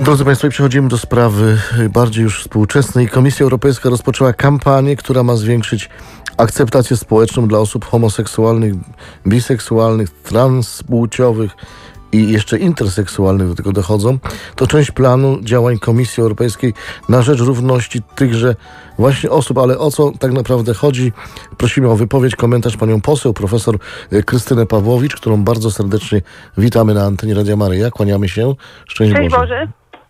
Drodzy Państwo, przechodzimy do sprawy bardziej już współczesnej. Komisja Europejska rozpoczęła kampanię, która ma zwiększyć akceptację społeczną dla osób homoseksualnych, biseksualnych, transpłciowych i jeszcze interseksualnych do tego dochodzą. To część planu działań Komisji Europejskiej na rzecz równości tychże właśnie osób. Ale o co tak naprawdę chodzi? Prosimy o wypowiedź, komentarz panią poseł, profesor Krystynę Pawłowicz, którą bardzo serdecznie witamy na antenie Radia Maryja. Kłaniamy się. Szczęść Boże.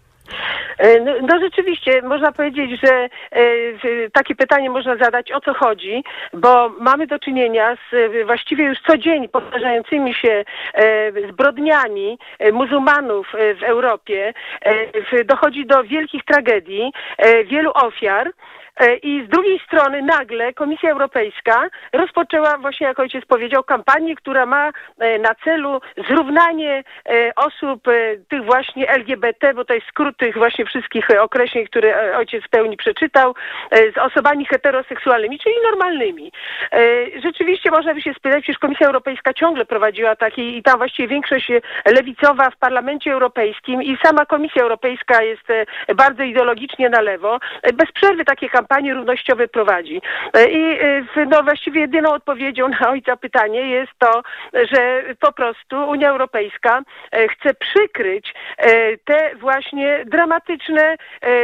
No rzeczywiście, można powiedzieć, że takie pytanie można zadać, o co chodzi, bo mamy do czynienia z właściwie już co dzień powtarzającymi się zbrodniami muzułmanów w Europie. Dochodzi do wielkich tragedii, wielu ofiar. I z drugiej strony nagle Komisja Europejska rozpoczęła właśnie, jak ojciec powiedział, kampanię, która ma na celu zrównanie osób tych właśnie LGBT, bo to jest skrót tych właśnie wszystkich określeń, które ojciec w pełni przeczytał, z osobami heteroseksualnymi, czyli normalnymi. Rzeczywiście można by się spytać, przecież Komisja Europejska ciągle prowadziła taki i tam właściwie większość lewicowa w Parlamencie Europejskim i sama Komisja Europejska jest bardzo ideologicznie na lewo. Bez przerwy takie kampanie równościowe prowadzi. I no właściwie jedyną odpowiedzią na ojca pytanie jest to, że po prostu Unia Europejska chce przykryć te właśnie dramatyczne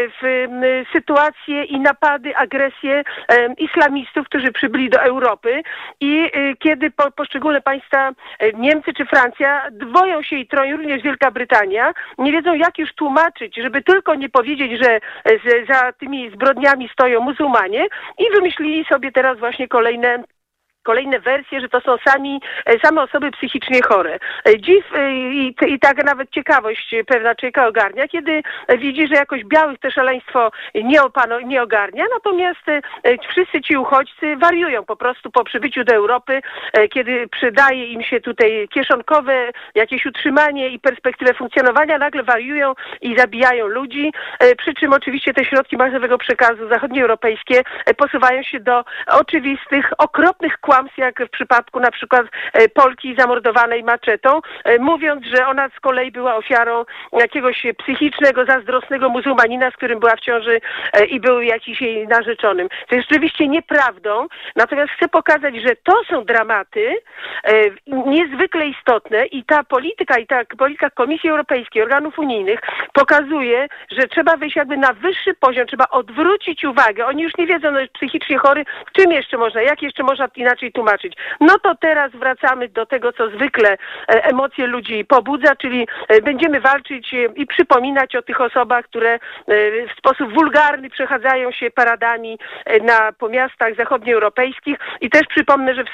sytuacje i napady, agresje islamistów, którzy przybyli do Europy i kiedy poszczególne państwa, Niemcy czy Francja, dwoją się i troją, również Wielka Brytania, nie wiedzą jak już tłumaczyć, żeby tylko nie powiedzieć, że za tymi zbrodniami stoją muzułmanie i wymyślili sobie teraz właśnie kolejne wersje, że to są same osoby psychicznie chore. Dziw i tak nawet ciekawość pewna człowieka ogarnia, kiedy widzi, że jakoś białych te szaleństwo nie ogarnia, natomiast wszyscy ci uchodźcy wariują po prostu po przybyciu do Europy, kiedy przydaje im się tutaj kieszonkowe jakieś utrzymanie i perspektywę funkcjonowania, nagle wariują i zabijają ludzi, przy czym oczywiście te środki masowego przekazu zachodnioeuropejskie posuwają się do oczywistych, okropnych kłamstw, jak w przypadku na przykład Polki zamordowanej maczetą, mówiąc, że ona z kolei była ofiarą jakiegoś psychicznego, zazdrosnego muzułmanina, z którym była w ciąży i był jakiś jej narzeczonym. To jest rzeczywiście nieprawdą, natomiast chcę pokazać, że to są dramaty niezwykle istotne i ta polityka Komisji Europejskiej, organów unijnych pokazuje, że trzeba wyjść jakby na wyższy poziom, trzeba odwrócić uwagę. Oni już nie wiedzą, no jest psychicznie chory, czym jeszcze można, jak jeszcze można inaczej tłumaczyć. No to teraz wracamy do tego, co zwykle emocje ludzi pobudza, czyli będziemy walczyć i przypominać o tych osobach, które w sposób wulgarny przechadzają się paradami po miastach zachodnioeuropejskich i też przypomnę, że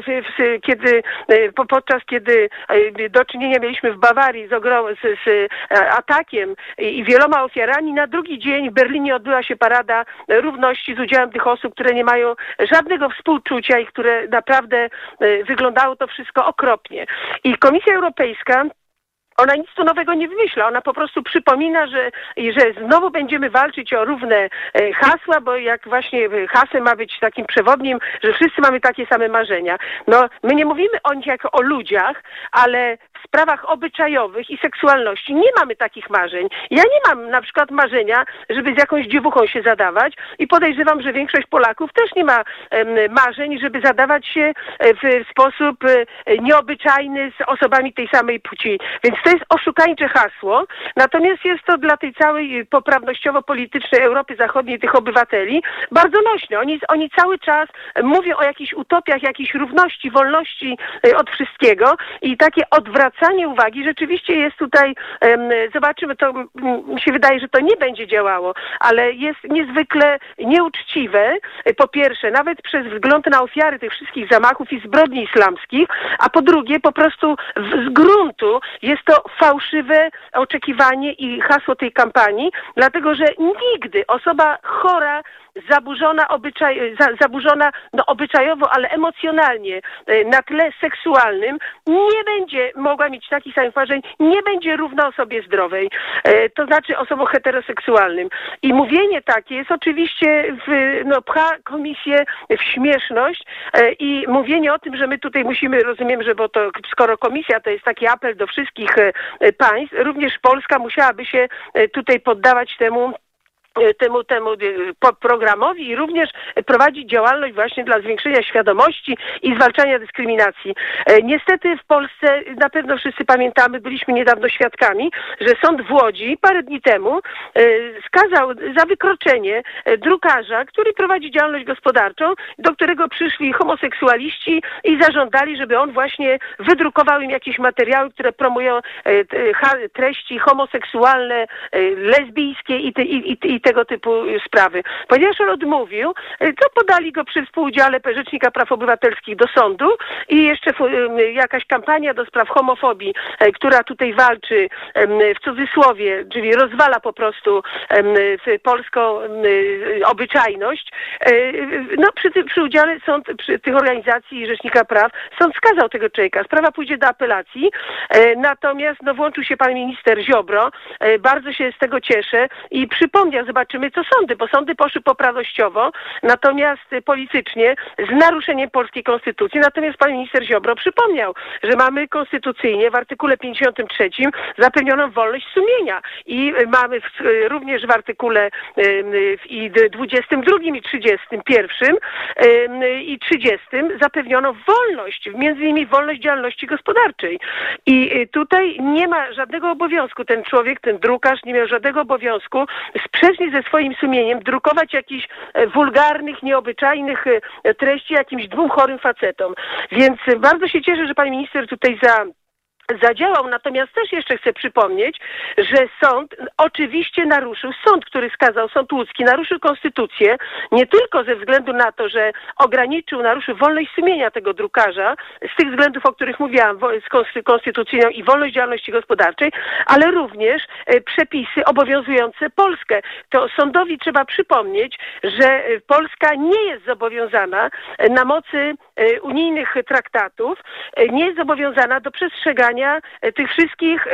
podczas kiedy do czynienia mieliśmy w Bawarii z atakiem i wieloma ofiarami, na drugi dzień w Berlinie odbyła się parada równości z udziałem tych osób, które nie mają żadnego współczucia i które naprawdę wyglądało to wszystko okropnie. I Komisja Europejska, ona nic tu nowego nie wymyśla, ona po prostu przypomina, że znowu będziemy walczyć o równe hasła, bo jak właśnie hasłem ma być takim przewodnim, że wszyscy mamy takie same marzenia. No, my nie mówimy o nich jako o ludziach, ale w sprawach obyczajowych i seksualności nie mamy takich marzeń. Ja nie mam na przykład marzenia, żeby z jakąś dziewuchą się zadawać i podejrzewam, że większość Polaków też nie ma marzeń, żeby zadawać się w sposób nieobyczajny z osobami tej samej płci. Więc to jest oszukańcze hasło, natomiast jest to dla tej całej poprawnościowo-politycznej Europy Zachodniej, tych obywateli, bardzo nośne. Oni cały czas mówią o jakichś utopiach, jakiejś równości, wolności od wszystkiego i takie odwracanie uwagi rzeczywiście jest tutaj, zobaczymy, to mi się wydaje, że to nie będzie działało, ale jest niezwykle nieuczciwe, po pierwsze, nawet przez wzgląd na ofiary tych wszystkich zamachów i zbrodni islamskich, a po drugie, po prostu z gruntu jest to fałszywe oczekiwanie i hasło tej kampanii, dlatego że nigdy osoba chora zaburzona obyczajowo, ale emocjonalnie na tle seksualnym, nie będzie mogła mieć takich samych marzeń, nie będzie równa osobie zdrowej, to znaczy osobom heteroseksualnym. I mówienie takie jest oczywiście pcha komisję w śmieszność i mówienie o tym, że my tutaj musimy, rozumiem, że bo to skoro komisja to jest taki apel do wszystkich państw, również Polska musiałaby się tutaj poddawać temu programowi i również prowadzić działalność właśnie dla zwiększenia świadomości i zwalczania dyskryminacji. Niestety w Polsce, na pewno wszyscy pamiętamy, byliśmy niedawno świadkami, że sąd w Łodzi parę dni temu skazał za wykroczenie drukarza, który prowadzi działalność gospodarczą, do którego przyszli homoseksualiści i zażądali, żeby on właśnie wydrukował im jakieś materiały, które promują treści homoseksualne, lesbijskie i tego typu sprawy. Ponieważ on odmówił, to podali go przy współudziale Rzecznika Praw Obywatelskich do sądu i jeszcze jakaś kampania do spraw homofobii, która tutaj walczy w cudzysłowie, czyli rozwala po prostu polską obyczajność. No przy udziale przy tych organizacji i Rzecznika Praw sąd skazał tego człowieka. Sprawa pójdzie do apelacji, natomiast włączył się pan minister Ziobro, bardzo się z tego cieszę i przypomniał, zobaczymy co sądy, bo sądy poszły poprawnościowo, natomiast politycznie z naruszeniem polskiej konstytucji. Natomiast pan minister Ziobro przypomniał, że mamy konstytucyjnie w artykule 53 zapewnioną wolność sumienia i mamy również w artykule 22 i 31 i 30 zapewniono wolność, między innymi wolność działalności gospodarczej. I tutaj nie ma żadnego obowiązku, ten człowiek, ten drukarz nie miał żadnego obowiązku sprzecznie ze swoim sumieniem drukować jakichś wulgarnych, nieobyczajnych treści jakimś dwóm chorym facetom. Więc bardzo się cieszę, że pan minister tutaj zadziałał, natomiast też jeszcze chcę przypomnieć, że sąd oczywiście naruszył, który skazał, sąd łódzki, naruszył konstytucję, nie tylko ze względu na to, że naruszył wolność sumienia tego drukarza, z tych względów, o których mówiłam, z konstytucyjną i wolność działalności gospodarczej, ale również przepisy obowiązujące Polskę. To sądowi trzeba przypomnieć, że Polska nie jest zobowiązana na mocy unijnych traktatów, nie jest zobowiązana do przestrzegania tych wszystkich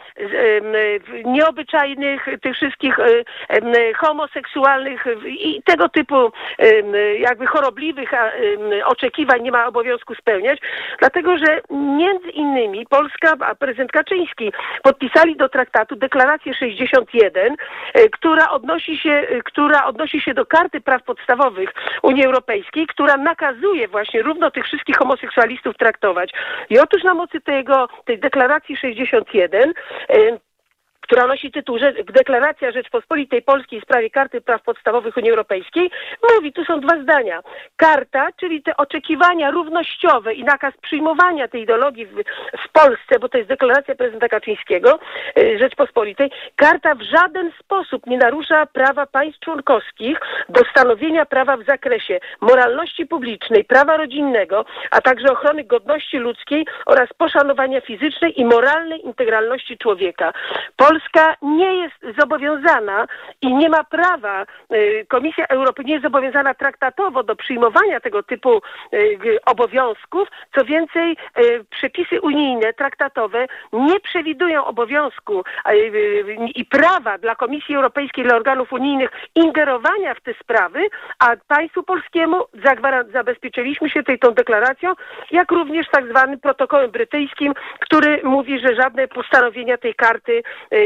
nieobyczajnych, tych wszystkich homoseksualnych i tego typu jakby chorobliwych oczekiwań nie ma obowiązku spełniać, dlatego że między innymi Polska, a prezydent Kaczyński podpisali do traktatu deklarację 61, która odnosi się do Karty Praw Podstawowych Unii Europejskiej, która nakazuje właśnie równo tych wszystkich homoseksualistów traktować. I otóż na mocy tej deklaracji 61, która nosi tytuł Deklaracja Rzeczpospolitej Polskiej w sprawie Karty Praw Podstawowych Unii Europejskiej, mówi, tu są dwa zdania. Karta, czyli te oczekiwania równościowe i nakaz przyjmowania tej ideologii w Polsce, bo to jest deklaracja prezydenta Kaczyńskiego Rzeczpospolitej, karta w żaden sposób nie narusza prawa państw członkowskich do stanowienia prawa w zakresie moralności publicznej, prawa rodzinnego, a także ochrony godności ludzkiej oraz poszanowania fizycznej i moralnej integralności człowieka. Polska nie jest zobowiązana i nie ma prawa, Komisja Europejska nie jest zobowiązana traktatowo do przyjmowania tego typu obowiązków. Co więcej, przepisy unijne, traktatowe nie przewidują obowiązku i prawa dla Komisji Europejskiej, dla organów unijnych ingerowania w te sprawy, a państwu polskiemu zabezpieczyliśmy się tą deklaracją, jak również tak zwanym protokołem brytyjskim, który mówi, że żadne postanowienia tej karty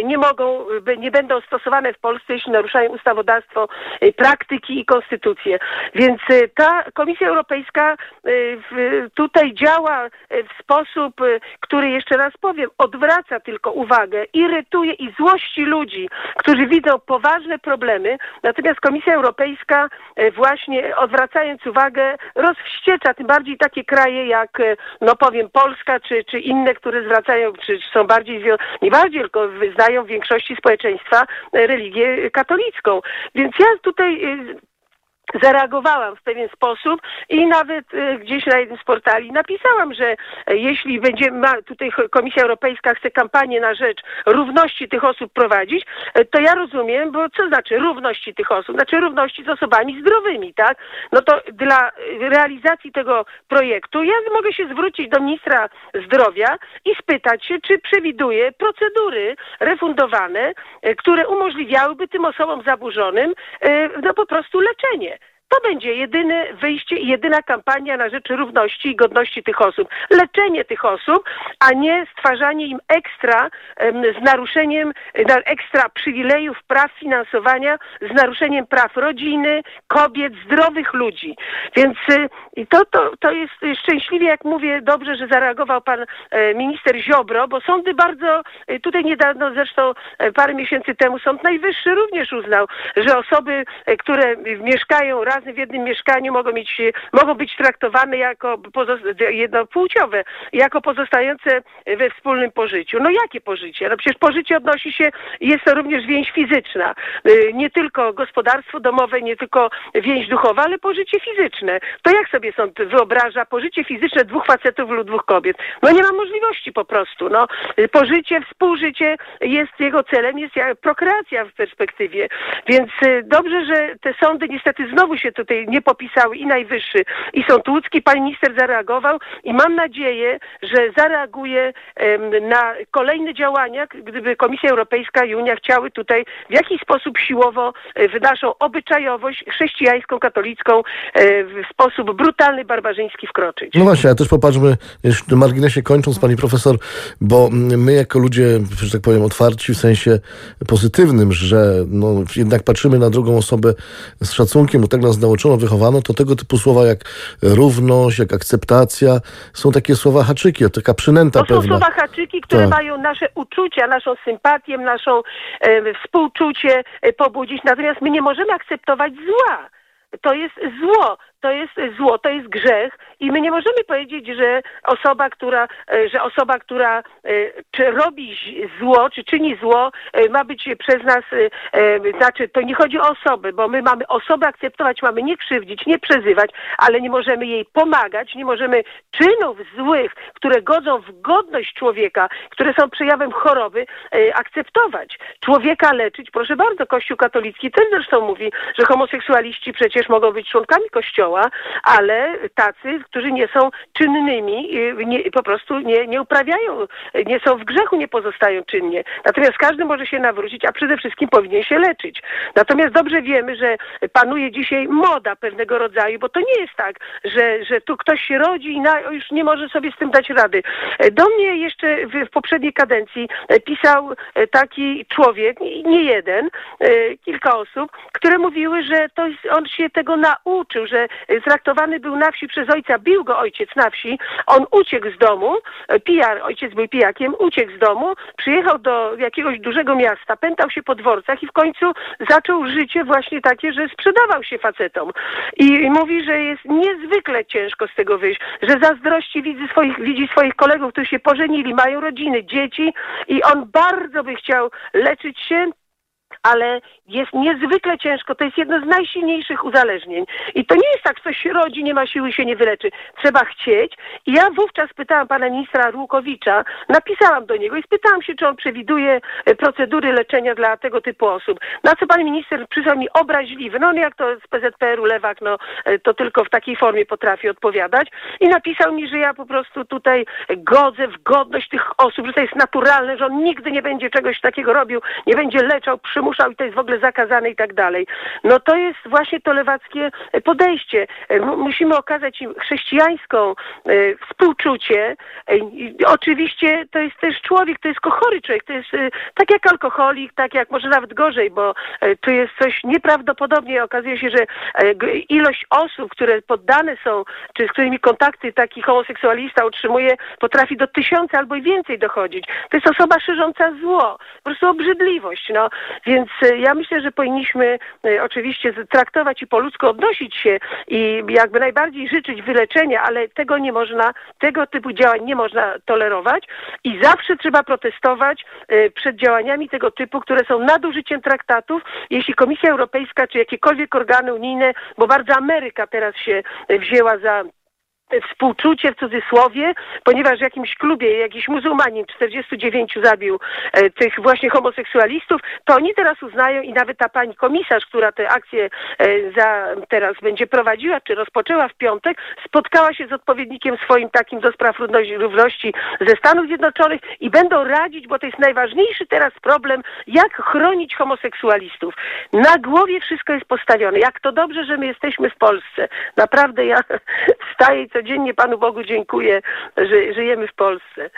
nie będą stosowane w Polsce, jeśli naruszają ustawodawstwo, praktyki i konstytucję. Więc ta Komisja Europejska tutaj działa w sposób, który, jeszcze raz powiem, odwraca tylko uwagę, irytuje i złości ludzi, którzy widzą poważne problemy. Natomiast Komisja Europejska właśnie odwracając uwagę rozwściecza, tym bardziej takie kraje jak, Polska czy inne, które zwracają, czy są nie bardziej, tylko wyznają w większości społeczeństwa religię katolicką. Więc ja tutaj zareagowałam w pewien sposób i nawet gdzieś na jednym z portali napisałam, że jeśli tutaj Komisja Europejska chce kampanię na rzecz równości tych osób prowadzić, to ja rozumiem, bo co znaczy równości tych osób? Znaczy równości z osobami zdrowymi, tak? No to dla realizacji tego projektu ja mogę się zwrócić do ministra zdrowia i spytać się, czy przewiduje procedury refundowane, które umożliwiałyby tym osobom zaburzonym no po prostu leczenie. To będzie jedyne wyjście i jedyna kampania na rzecz równości i godności tych osób. Leczenie tych osób, a nie stwarzanie im z naruszeniem ekstra przywilejów, praw finansowania, z naruszeniem praw rodziny, kobiet, zdrowych ludzi. Więc to jest szczęśliwie, jak mówię, dobrze, że zareagował pan minister Ziobro, bo sądy bardzo, tutaj niedawno, zresztą parę miesięcy temu, Sąd Najwyższy również uznał, że osoby, które mieszkają razem w jednym mieszkaniu mogą być traktowane jako jednopłciowe, jako pozostające we wspólnym pożyciu. No jakie pożycie? No przecież pożycie odnosi się, jest to również więź fizyczna. Nie tylko gospodarstwo domowe, nie tylko więź duchowa, ale pożycie fizyczne. To jak sobie sąd wyobraża pożycie fizyczne dwóch facetów lub dwóch kobiet? No nie ma możliwości po prostu. No, pożycie, współżycie jego celem jest prokreacja w perspektywie. Więc dobrze, że te sądy niestety znowu się tutaj nie popisały, i Najwyższy, i Sąd Łódzki. Pan minister zareagował i mam nadzieję, że zareaguje na kolejne działania, gdyby Komisja Europejska i Unia chciały tutaj w jakiś sposób siłowo w naszą obyczajowość chrześcijańską, katolicką w sposób brutalny, barbarzyński wkroczyć. No właśnie, ale też popatrzmy, jeszcze na marginesie kończąc, pani profesor, bo my jako ludzie, że tak powiem, otwarci w sensie pozytywnym, że no, jednak patrzymy na drugą osobę z szacunkiem, bo tak nas nauczono, wychowano, to tego typu słowa jak równość, jak akceptacja, są takie słowa haczyki, taka przynęta pewna. To są słowa haczyki, które mają nasze uczucia, naszą sympatię, naszą współczucie pobudzić, natomiast my nie możemy akceptować zła. To jest zło. To jest zło, to jest grzech i my nie możemy powiedzieć, że osoba, która czy robi zło, czy czyni zło, ma być przez nas, znaczy to nie chodzi o osoby, bo my mamy osobę akceptować, mamy nie krzywdzić, nie przezywać, ale nie możemy jej pomagać, nie możemy czynów złych, które godzą w godność człowieka, które są przejawem choroby, akceptować. Człowieka leczyć, proszę bardzo, Kościół katolicki też zresztą mówi, że homoseksualiści przecież mogą być członkami Kościoła, ale tacy, którzy nie są czynnymi, po prostu nie uprawiają, nie są w grzechu, nie pozostają czynnie. Natomiast każdy może się nawrócić, a przede wszystkim powinien się leczyć. Natomiast dobrze wiemy, że panuje dzisiaj moda pewnego rodzaju, bo to nie jest tak, że tu ktoś się rodzi i już nie może sobie z tym dać rady. Do mnie jeszcze w poprzedniej kadencji pisał taki człowiek, nie jeden, kilka osób, które mówiły, że on się tego nauczył, że traktowany był na wsi przez ojca, bił go ojciec na wsi, on uciekł z domu, ojciec był pijakiem, uciekł z domu, przyjechał do jakiegoś dużego miasta, pętał się po dworcach i w końcu zaczął życie właśnie takie, że sprzedawał się facetom. I mówi, że jest niezwykle ciężko z tego wyjść, że zazdrości widzi swoich kolegów, którzy się pożenili, mają rodziny, dzieci i on bardzo by chciał leczyć się, ale jest niezwykle ciężko. To jest jedno z najsilniejszych uzależnień. I to nie jest tak, ktoś się rodzi, nie ma siły i się nie wyleczy. Trzeba chcieć. I ja wówczas pytałam pana ministra Rukowicza, napisałam do niego i spytałam się, czy on przewiduje procedury leczenia dla tego typu osób. Na co pan minister przysłał mi obraźliwy. No jak to z PZPR-u lewak, to tylko w takiej formie potrafi odpowiadać. I napisał mi, że ja po prostu tutaj godzę w godność tych osób, że to jest naturalne, że on nigdy nie będzie czegoś takiego robił, nie będzie leczał, przymuszał i to jest w ogóle zakazane i tak dalej. No to jest właśnie to lewackie podejście. Musimy okazać im chrześcijańską współczucie. Oczywiście to jest też człowiek, to jest chory człowiek, to jest tak jak alkoholik, tak jak może nawet gorzej, bo to jest coś nieprawdopodobnie. Okazuje się, że ilość osób, które poddane są, czy z którymi kontakty taki homoseksualista utrzymuje, potrafi do 1000 albo i więcej dochodzić. To jest osoba szerząca zło, po prostu obrzydliwość. Więc ja myślę, że powinniśmy oczywiście traktować i po ludzku odnosić się i jakby najbardziej życzyć wyleczenia, ale tego typu działań nie można tolerować i zawsze trzeba protestować przed działaniami tego typu, które są nadużyciem traktatów. Jeśli Komisja Europejska czy jakiekolwiek organy unijne, bo bardzo Ameryka teraz się wzięła za współczucie w cudzysłowie, ponieważ w jakimś klubie jakiś muzułmanin 49 zabił tych właśnie homoseksualistów, to oni teraz uznają i nawet ta pani komisarz, która tę akcję teraz będzie prowadziła, czy rozpoczęła w piątek, spotkała się z odpowiednikiem swoim takim do spraw równości ze Stanów Zjednoczonych i będą radzić, bo to jest najważniejszy teraz problem, jak chronić homoseksualistów. Na głowie wszystko jest postawione. Jak to dobrze, że my jesteśmy w Polsce. Naprawdę ja wstaję i codziennie Panu Bogu dziękuję, że żyjemy w Polsce.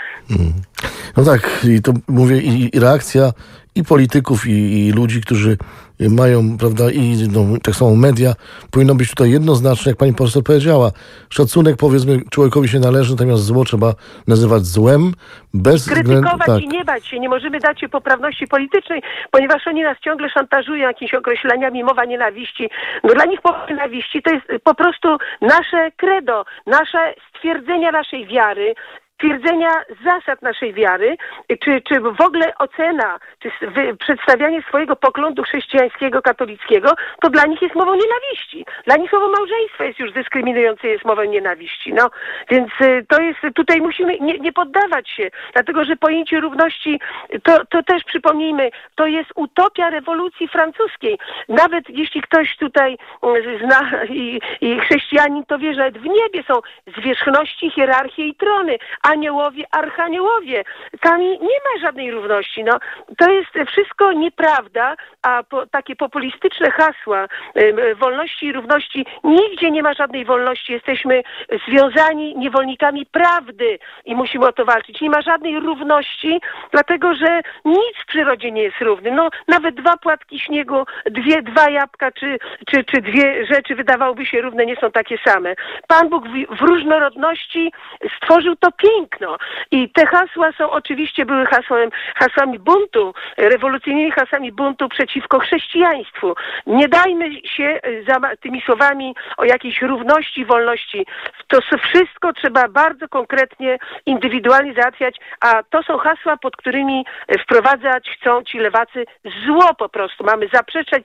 No tak, i to mówię i reakcja i polityków, i ludzi, którzy mają, prawda, i tak samo media, powinno być tutaj jednoznaczne, jak pani profesor powiedziała. Szacunek, powiedzmy, człowiekowi się należy, natomiast zło trzeba nazywać złem, bez krytykować i nie bać się. Nie możemy dać się poprawności politycznej, ponieważ oni nas ciągle szantażują jakimiś określeniami, mowa nienawiści. No dla nich mowa nienawiści to jest po prostu nasze credo, nasze stwierdzenia naszej wiary, twierdzenia zasad naszej wiary, czy w ogóle ocena, czy przedstawianie swojego poglądu chrześcijańskiego, katolickiego, to dla nich jest mową nienawiści. Dla nich słowo małżeństwo jest już dyskryminujące, jest mową nienawiści. No, więc to jest, tutaj musimy nie poddawać się, dlatego że pojęcie równości, to też przypomnijmy, to jest utopia rewolucji francuskiej. Nawet jeśli ktoś tutaj zna i chrześcijanin, to wie, że nawet w niebie są zwierzchności, hierarchie i trony, aniołowie, archaniołowie. Tam nie ma żadnej równości. No, to jest wszystko nieprawda, a takie populistyczne hasła wolności i równości, nigdzie nie ma żadnej wolności. Jesteśmy związani niewolnikami prawdy i musimy o to walczyć. Nie ma żadnej równości, dlatego że nic w przyrodzie nie jest równy. No, nawet 2 płatki śniegu, 2 jabłka, czy 2 rzeczy wydawałoby się równe, nie są takie same. Pan Bóg w różnorodności stworzył to piękno. I te hasła są oczywiście, były hasłami buntu, rewolucyjnymi hasłami buntu przeciwko chrześcijaństwu. Nie dajmy się tymi słowami o jakiejś równości, wolności. To wszystko trzeba bardzo konkretnie, indywidualnie załatwiać, a to są hasła, pod którymi wprowadzać chcą ci lewacy zło po prostu. Mamy zaprzeczać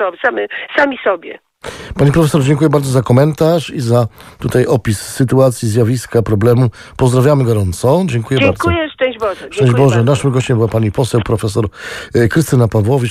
sami sobie. Pani profesor, dziękuję bardzo za komentarz i za tutaj opis sytuacji, zjawiska, problemu. Pozdrawiamy gorąco. Dziękuję bardzo. Szczęść Boże. Szczęść Boże. Naszym gościem była pani poseł, profesor Krystyna Pawłowicz.